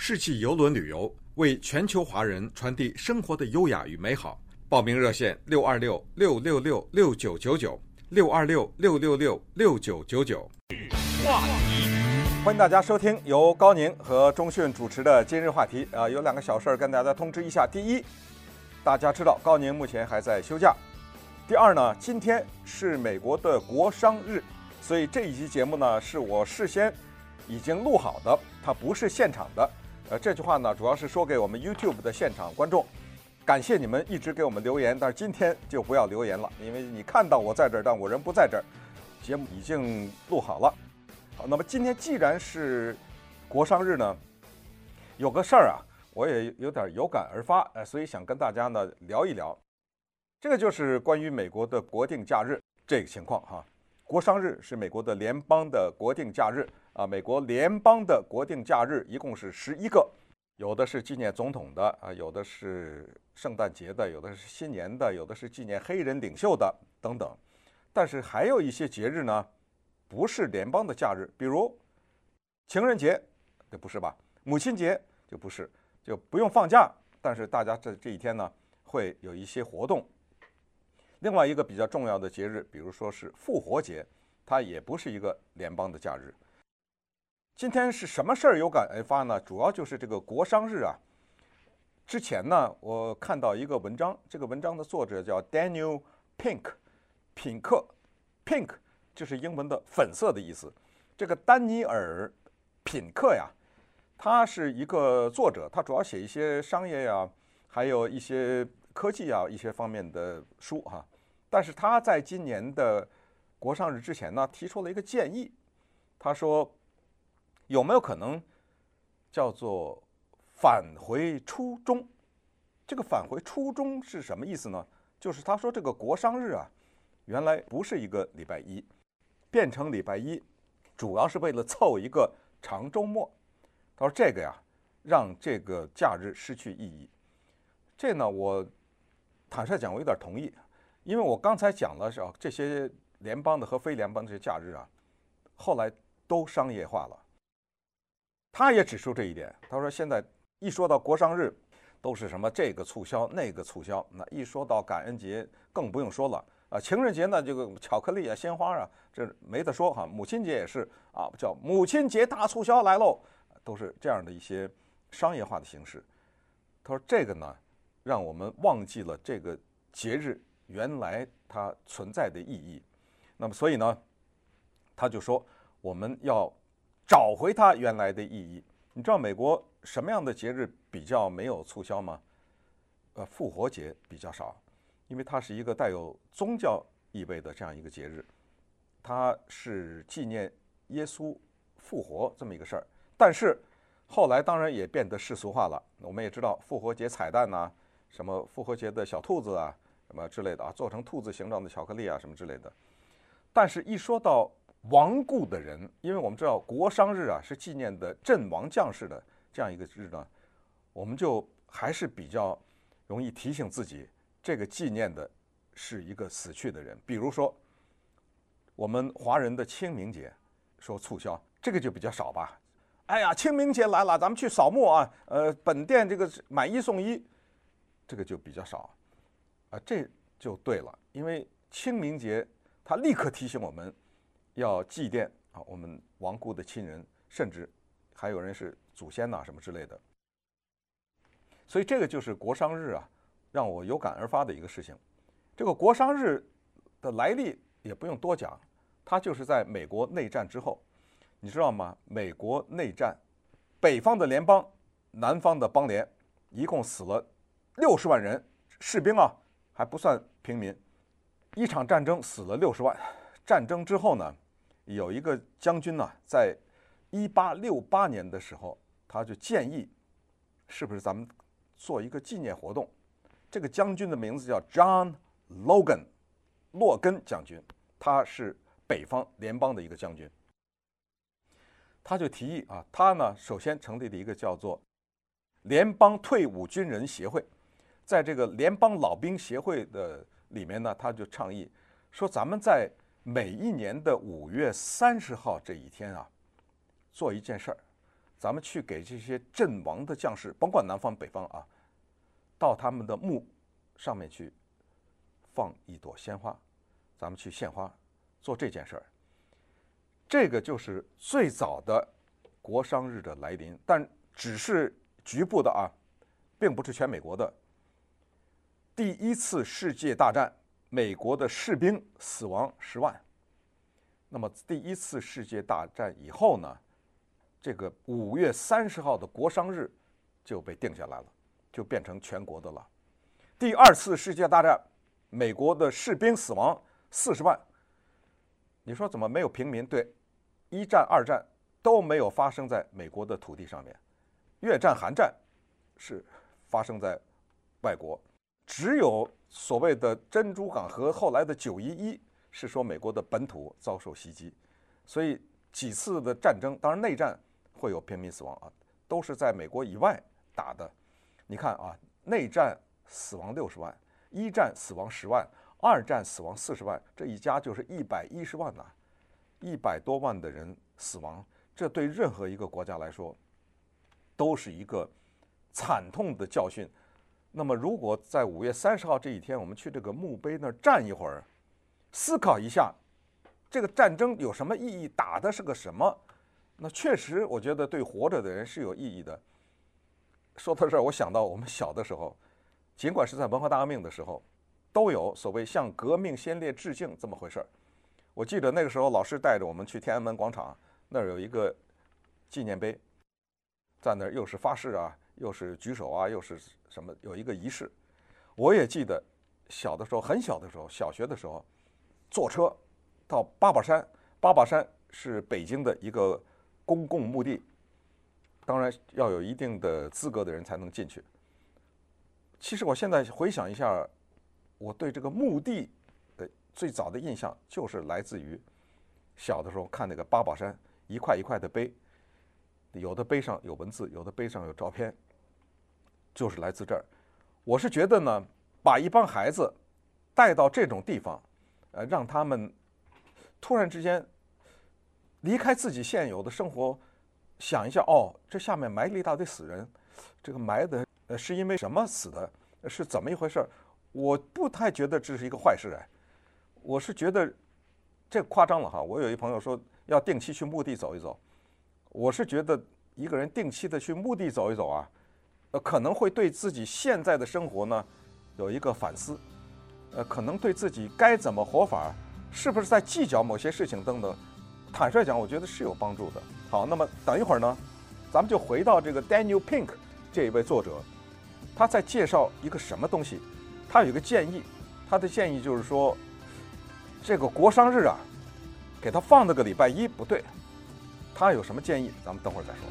世纪邮轮旅游，为全球华人传递生活的优雅与美好。报名热线626-666-6999，626-666-6999。 话题，欢迎大家收听由高宁和钟迅主持的今日话题。有两个小事跟大家通知一下。第一，大家知道高宁目前还在休假。第二呢，今天是美国的国殇日，所以这一期节目呢是我事先已经录好的，它不是现场的。这句话呢主要是说给我们 YouTube 的现场观众，感谢你们一直给我们留言，但是今天就不要留言了，因为你看到我在这儿，但我人不在这儿，节目已经录好了。好，那么今天既然是国殇日呢，有个事儿啊，我也有点有感而发，所以想跟大家呢聊一聊。这个就是关于美国的国定假日这个情况哈。国殇日是美国的联邦的国定假日啊，美国联邦的国定假日一共是11个，有的是纪念总统的啊，有的是圣诞节的，有的是新年的，有的是纪念黑人领袖的等等。但是还有一些节日呢，不是联邦的假日，比如情人节，这不是吧？母亲节就不是，就不用放假，但是大家这一天呢会有一些活动。另外一个比较重要的节日，比如说是复活节，它也不是一个联邦的假日。今天是什么事儿有感而发呢？主要就是这个国殇日啊。之前呢，我看到一个文章，这个文章的作者叫 Daniel Pink， 品克 ，Pink 就是英文的粉色的意思。这个丹尼尔·品克呀，他是一个作者，他主要写一些商业呀，还有一些科技啊一些方面的书哈。但是他在今年的国殇日之前呢，提出了一个建议，他说有没有可能叫做返回初衷？这个返回初衷是什么意思呢？就是他说这个国殇日啊，原来不是一个礼拜一，变成礼拜一，主要是为了凑一个长周末。他说这个呀，让这个假日失去意义。这呢，我坦率讲，我有点同意，因为我刚才讲了是这些联邦的和非联邦的这些假日啊，后来都商业化了。他也指出这一点，他说现在一说到国殇日，都是什么这个促销那个促销，那一说到感恩节更不用说了啊，情人节呢这个巧克力啊、鲜花啊，这没得说哈。母亲节也是啊，叫母亲节大促销来喽，都是这样的一些商业化的形式。他说这个呢，让我们忘记了这个节日原来它存在的意义。那么所以呢，他就说我们要找回它原来的意义。你知道美国什么样的节日比较没有促销吗？复活节比较少，因为它是一个带有宗教意味的这样一个节日，它是纪念耶稣复活这么一个事儿。但是后来当然也变得世俗化了。我们也知道复活节彩蛋呐，什么复活节的小兔子啊，什么之类的啊，做成兔子形状的巧克力啊，什么之类的。但是，一说到亡故的人，因为我们知道国殇日啊是纪念的阵亡将士的这样一个日呢，我们就还是比较容易提醒自己，这个纪念的是一个死去的人。比如说，我们华人的清明节说促销，这个就比较少吧。哎呀，清明节来了，咱们去扫墓啊，本店这个买一送一，这个就比较少啊。这就对了，因为清明节它立刻提醒我们要祭奠啊我们亡故的亲人，甚至还有人是祖先呐什么之类的。所以这个就是国殇日啊，让我有感而发的一个事情。这个国殇日的来历也不用多讲，它就是在美国内战之后。你知道吗？美国内战，北方的联邦，南方的邦联，一共死了60万人士兵啊，还不算平民。一场战争死了60万。战争之后呢，有一个将军呢，在1868年的时候，他就建议，是不是咱们做一个纪念活动？这个将军的名字叫 John Logan， 洛根将军，他是北方联邦的一个将军。他就提议啊，他呢首先成立了一个叫做联邦退伍军人协会，在这个联邦老兵协会的里面呢，他就倡议说，咱们在每一年的5月30号这一天啊，做一件事儿， 咱们去给这些阵亡的将士，甭管南方北方啊，到他们的墓上面去放一朵鲜花，咱们去献花，做这件事儿。这个就是最早的国殇日的来临，但只是局部的啊，并不是全美国的。第一次世界大战，美国的士兵死亡10万。那么第一次世界大战以后呢，这个5月30号的国殇日就被定下来了，就变成全国的了。第二次世界大战，美国的士兵死亡40万。你说怎么没有平民？对，一战、二战都没有发生在美国的土地上面，越战、韩战是发生在外国，只有所谓的珍珠港和后来的911是说美国的本土遭受袭击。所以几次的战争，当然内战会有平民死亡啊，都是在美国以外打的。你看啊，内战死亡60万，一战死亡10万，二战死亡40万，这一加就是110万呐，100多万的人死亡，这对任何一个国家来说都是一个惨痛的教训。那么如果在5月30号这一天，我们去这个墓碑那儿站一会儿，思考一下这个战争有什么意义，打的是个什么，那确实我觉得对活着的人是有意义的。说到这儿，我想到我们小的时候，尽管是在文化大革命的时候，都有所谓向革命先烈致敬这么回事儿。我记得那个时候老师带着我们去天安门广场，那儿有一个纪念碑，在那儿又是发誓啊，又是举手啊，又是什么，有一个仪式。我也记得小的时候，很小的时候，小学的时候，坐车到八宝山。八宝山是北京的一个公共墓地，当然要有一定的资格的人才能进去。其实我现在回想一下，我对这个墓地的最早的印象就是来自于小的时候看那个八宝山一块一块的碑，有的碑上有文字，有的碑上有照片，就是来自这儿。我是觉得呢，把一帮孩子带到这种地方，让他们突然之间离开自己现有的生活，想一下，哦，这下面埋了一大堆死人，这个埋的是因为什么死的，是怎么一回事？我不太觉得这是一个坏事哎，我是觉得这夸张了哈。我有一朋友说要定期去墓地走一走，我是觉得一个人定期的去墓地走一走啊，可能会对自己现在的生活呢有一个反思，可能对自己该怎么活法，是不是在计较某些事情等等，坦率讲，我觉得是有帮助的。好，那么等一会儿呢，咱们就回到这个 Daniel Pink 这一位作者，他在介绍一个什么东西？他有一个建议，他的建议就是说，这个国殇日啊，给他放那个礼拜一不对。他有什么建议？咱们等会儿再说。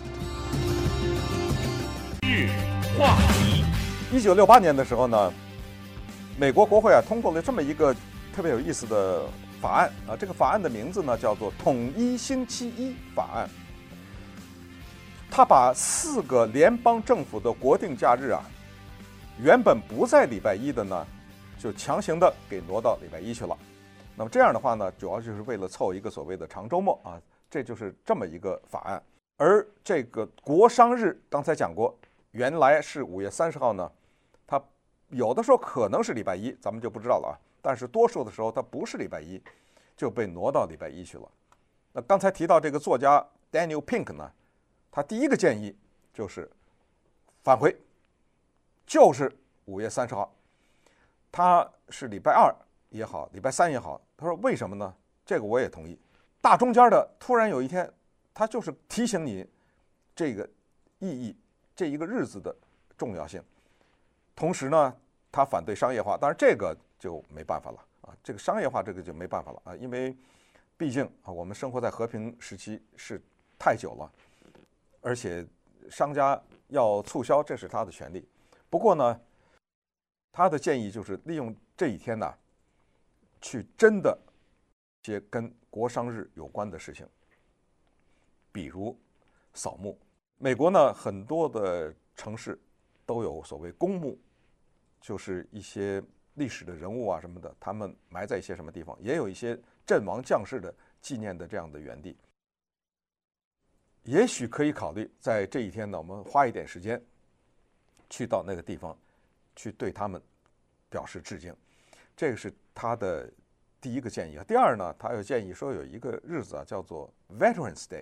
日话题。 1968年的时候呢，美国国会啊通过了这么一个特别有意思的法案啊，这个法案的名字呢叫做统一星期一法案。他把4个联邦政府的国定假日啊，原本不在礼拜一的呢，就强行的给挪到礼拜一去了。那么这样的话呢，主要就是为了凑一个所谓的长周末啊，这就是这么一个法案。而这个国殇日，刚才讲过，原来是5月30号呢，它有的时候可能是礼拜一，咱们就不知道了啊。但是多数的时候它不是礼拜一，就被挪到礼拜一去了。那刚才提到这个作家 Daniel Pink 呢，他第一个建议就是返回，就是5月30号，他是礼拜二也好，礼拜三也好。他说为什么呢？这个我也同意。大中间的突然有一天，他就是提醒你这个意义，这一个日子的重要性。同时呢，他反对商业化，当然这个就没办法了啊，这个商业化这个就没办法了啊，因为毕竟啊，我们生活在和平时期是太久了，而且商家要促销，这是他的权利。不过呢，他的建议就是利用这一天呢，去真的些跟国殇日有关的事情，比如扫墓。美国呢，很多的城市都有所谓公墓，就是一些历史的人物啊什么的，他们埋在一些什么地方，也有一些阵亡将士的纪念的这样的园地。 也许可以考虑在这一天呢，我们花一点时间去到那个地方，去对他们表示致敬。这个是他的第一个建议。第二呢，他有建议说有一个日子啊，叫做 Veterans Day，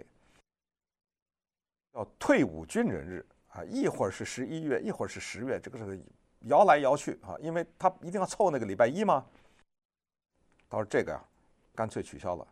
叫退伍军人日啊，一会儿是11月，一会儿是10月，这个是摇来摇去啊，因为他一定要凑那个礼拜一嘛。他说这个呀，干脆取消了，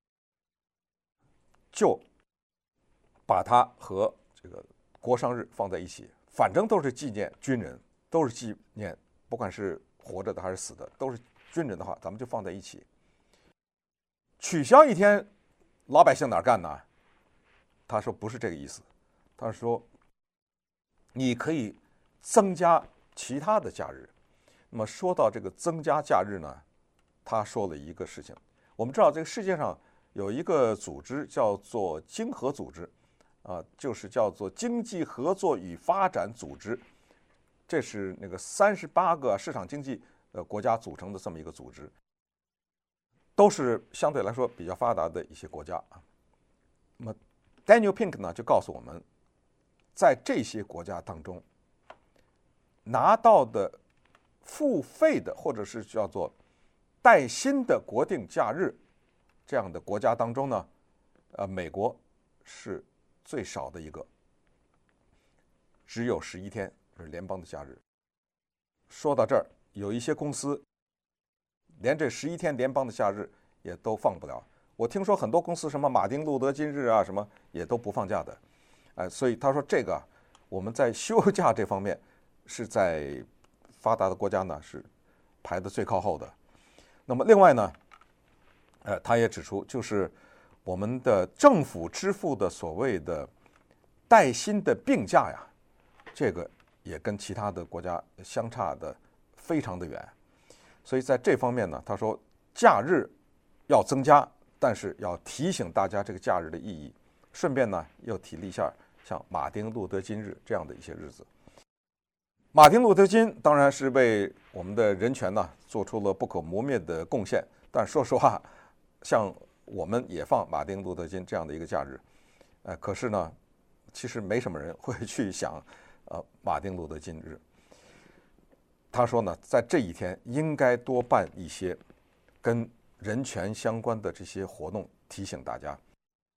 就把它和这个国殇日放在一起，反正都是纪念军人，都是纪念，不管是活着的还是死的，都是军人的话，咱们就放在一起。取消一天，老百姓哪儿干呢？他说不是这个意思，他说你可以增加其他的假日。那么说到这个增加假日呢，他说了一个事情。我们知道这个世界上有一个组织叫做经合组织，就是叫做经济合作与发展组织，这是那个38个市场经济国家组成的这么一个组织，都是相对来说比较发达的一些国家啊。那么 Daniel Pink 呢就告诉我们，在这些国家当中拿到的付费的或者是叫做带薪的国定假日这样的国家当中呢，美国是最少的一个，只有11天是联邦的假日。说到这儿，有一些公司连这11天联邦的假日也都放不了。我听说很多公司什么马丁路德金日啊什么也都不放假的，所以他说这个我们在休假这方面是在发达的国家呢是排得最靠后的。那么另外呢，他也指出，就是我们的政府支付的所谓的带薪的病假呀，这个也跟其他的国家相差的非常的远。所以在这方面呢，他说假日要增加，但是要提醒大家这个假日的意义。顺便呢，又提了一下像马丁路德金日这样的一些日子。马丁路德金当然是为我们的人权呢做出了不可磨灭的贡献，但说实话，像我们也放马丁路德金这样的一个假日，可是呢，其实没什么人会去想马丁路德金日。他说呢，在这一天应该多办一些跟人权相关的这些活动，提醒大家。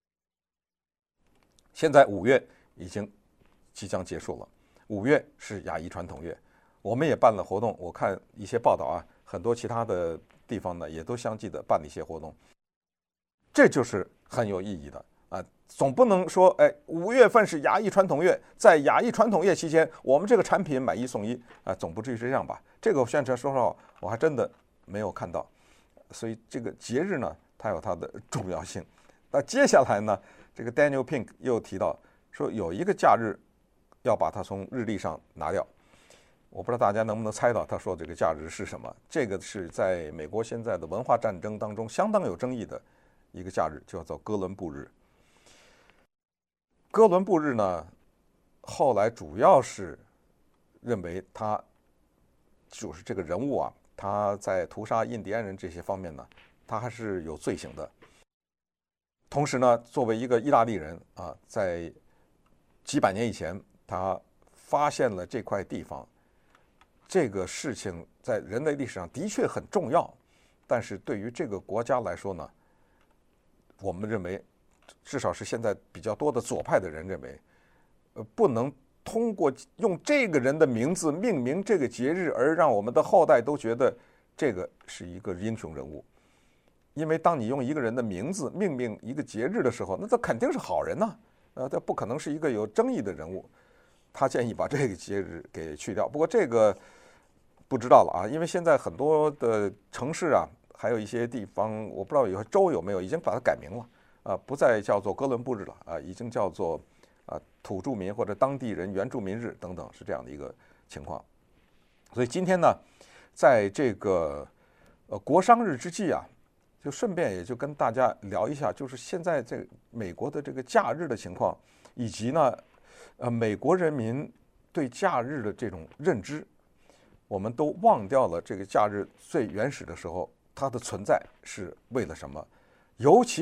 现在5月已经即将结束了，5月是亚裔传统月，我们也办了活动。我看一些报道啊，很多其他的地方呢也都相继的办了一些活动，这就是很有意义的啊。总不能说5月份是亚裔传统月，在亚裔传统月期间，我们这个产品买1送1啊，总不至于是这样吧？这个宣传说实话，我还真的没有看到。所以这个节日呢，它有它的重要性。那接下来呢，这个 Daniel Pink 又提到说有一个假日要把它从日历上拿掉。我不知道大家能不能猜到他说这个假日是什么？这个是在美国现在的文化战争当中相当有争议的一个假日，叫做哥伦布日。哥伦布日呢，后来主要是认为他就是这个人物啊，他在屠杀印第安人这些方面呢，他还是有罪行的。同时呢，作为一个意大利人啊，在几百年以前，他发现了这块地方，这个事情在人类历史上的确很重要，但是对于这个国家来说呢，我们认为，至少是现在比较多的左派的人认为，不能通过用这个人的名字命名这个节日，而让我们的后代都觉得这个是一个英雄人物。因为当你用一个人的名字命名一个节日的时候，那他肯定是好人呐，他不可能是一个有争议的人物。他建议把这个节日给去掉，不过这个不知道了啊，因为现在很多的城市啊，还有一些地方，我不知道有些州有没有已经把它改名了，不再叫做哥伦布日了啊，已经叫做土著民或者当地人原住民日等等，是这样的一个情况。所以今天呢，在这个国殇日之际啊，就顺便也就跟大家聊一下，就是现在这美国的这个假日的情况，以及呢，美国人民对假日的这种认知，我们都忘掉了这个假日最原始的时候，它的存在是为了什么？尤其是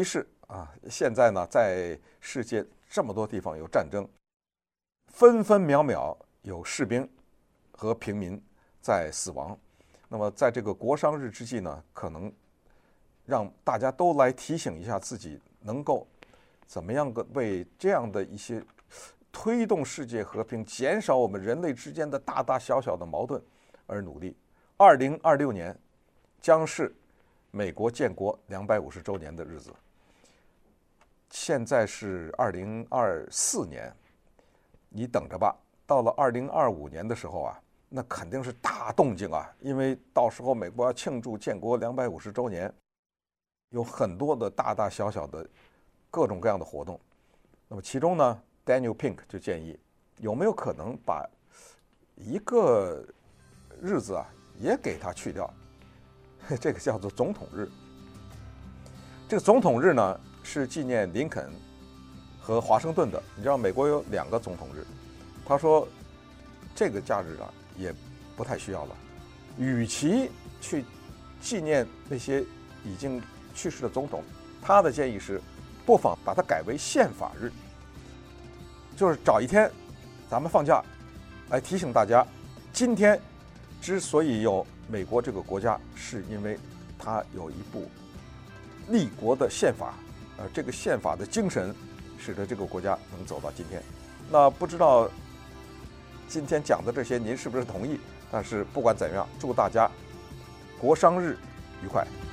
啊，现在呢，在世界这么多地方有战争，分分秒秒有士兵和平民在死亡。那么在这个国殇日之际呢，可能让大家都来提醒一下自己，能够怎么样为这样的一些推动世界和平、减少我们人类之间的大大小小的矛盾而努力。2026年将是美国建国250周年的日子，现在是2024年，你等着吧。到了2025年的时候啊，那肯定是大动静啊，因为到时候美国要庆祝建国250周年，有很多的大大小小的各种各样的活动。那么其中呢，Daniel Pink 就建议，有没有可能把一个日子啊也给它去掉，这个叫做总统日。这个总统日呢是纪念林肯和华盛顿的。你知道美国有2个总统日，他说这个假日啊也不太需要了，与其去纪念那些已经去世的总统，他的建议是不妨把它改为宪法日，就是找一天咱们放假，来提醒大家，今天之所以有美国这个国家，是因为它有一部立国的宪法，这个宪法的精神使得这个国家能走到今天。那不知道今天讲的这些您是不是同意？但是不管怎样，祝大家国殇日愉快。